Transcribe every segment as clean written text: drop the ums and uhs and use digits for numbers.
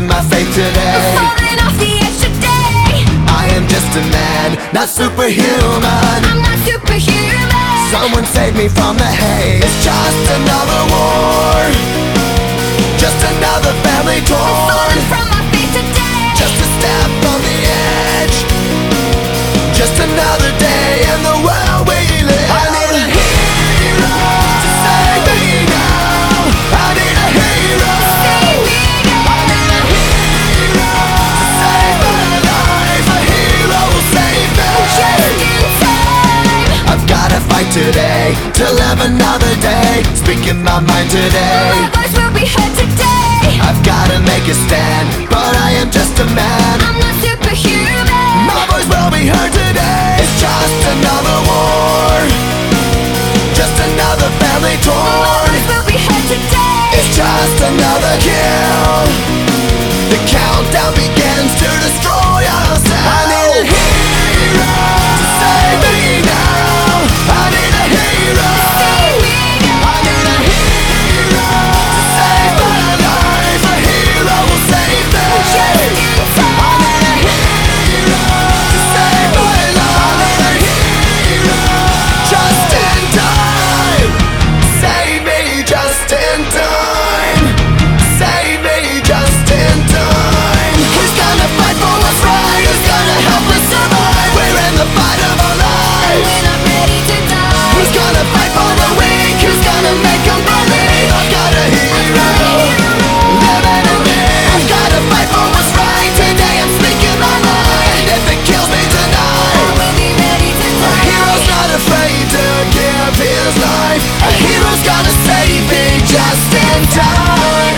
my faith today. Falling off the edge today. I am just a man, not superhuman. I'm not superhuman. Someone save me from the haze. It's just another war, just another family torn. Falling from my faith today. Just a step on the edge, just another day in the world we live. I need a hero to save me now. I need a hero. Save me now. I need a hero to save my life. A hero will save me. Just in time. I've gotta fight today to live another day. Speaking my mind today. My voice will be heard today. I've gotta make a stand, but I am just a man. I'm not superhuman. My voice will be heard today. It's just another war, just another family My torn. voice will be heard today. It's just another kill. The countdown begins to destroy ourselves. I need a hero to save me now. I need a hero. Save me now. I need a hero to save my life. A hero will save me. Just in time. I need a hero to save my life. I need a hero just in time. Save me just in time. Save me just in time. Who's gonna fight for what's right? Who's gonna help us survive? We're in the fight of our lives. When I'm ready to die. Who's gonna fight for the weak? Who's gonna make them believe? I've got a hero living in me. I've gotta fight for what's right. Today I'm speaking my mind. If it kills me tonight, I will be ready to a die. hero's not afraid to give his life. A hero's gonna save me just in time.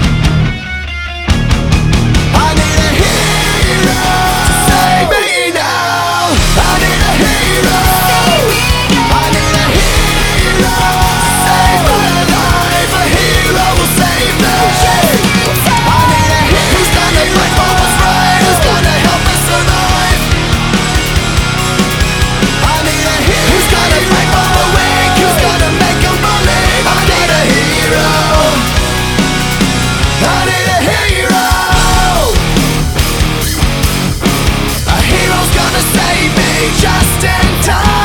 I need a hero to save me now. I need a hero. Save me now. I need a hero to save my life. A hero will save me. I need a hero who's gonna fight for what's right. Who's gonna help us survive. I need a hero who's gonna fight for the weak. Who's gonna make them believe. I need a hero. I need a hero. A hero's gonna save me just in time.